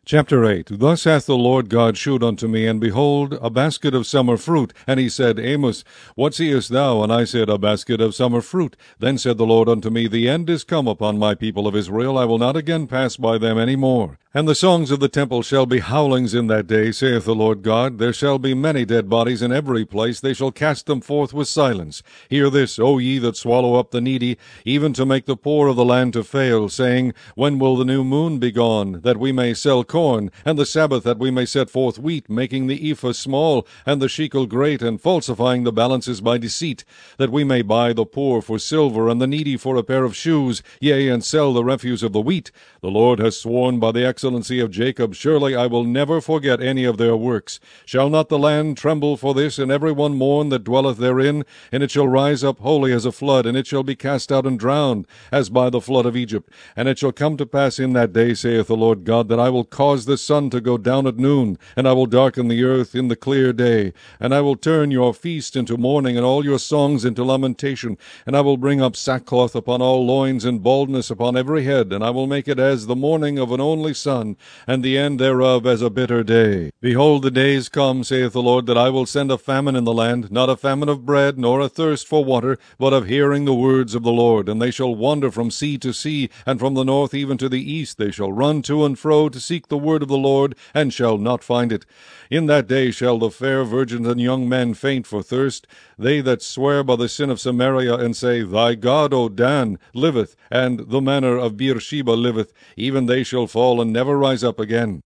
Chapter 8. Thus hath the Lord God shewed unto me, and behold, a basket of summer fruit. And he said, Amos, what seest thou? And I said, A basket of summer fruit. Then said the Lord unto me, The end is come upon my people of Israel. I will not again pass by them any more. And the songs of the temple shall be howlings in that day, saith the Lord God. There shall be many dead bodies in every place. They shall cast them forth with silence. Hear this, O ye that swallow up the needy, even to make the poor of the land to fail, saying, When will the new moon be gone, that we may sell corn, and the Sabbath that we may set forth wheat, making the ephah small, and the shekel great, and falsifying the balances by deceit, that we may buy the poor for silver, and the needy for a pair of shoes, yea, and sell the refuse of the wheat? The Lord has sworn by the excellency of Jacob, surely I will never forget any of their works. Shall not the land tremble for this, and every one mourn that dwelleth therein? And it shall rise up wholly as a flood, and it shall be cast out and drowned, as by the flood of Egypt. And it shall come to pass in that day, saith the Lord God, that I will cause the sun to go down at noon, and I will darken the earth in the clear day. And I will turn your feast into mourning, and all your songs into lamentation. And I will bring up sackcloth upon all loins, and baldness upon every head. And I will make it as the mourning of an only son, and the end thereof as a bitter day. Behold, the days come, saith the Lord, that I will send a famine in the land, not a famine of bread, nor a thirst for water, but of hearing the words of the Lord. And they shall wander from sea to sea, and from the north even to the east. They shall run to and fro to seek the word of the Lord, and shall not find it. In that day shall the fair virgins and young men faint for thirst, they that swear by the sin of Samaria, and say, Thy God, O Dan, liveth, and the manor of Beersheba liveth, even they shall fall and never rise up again.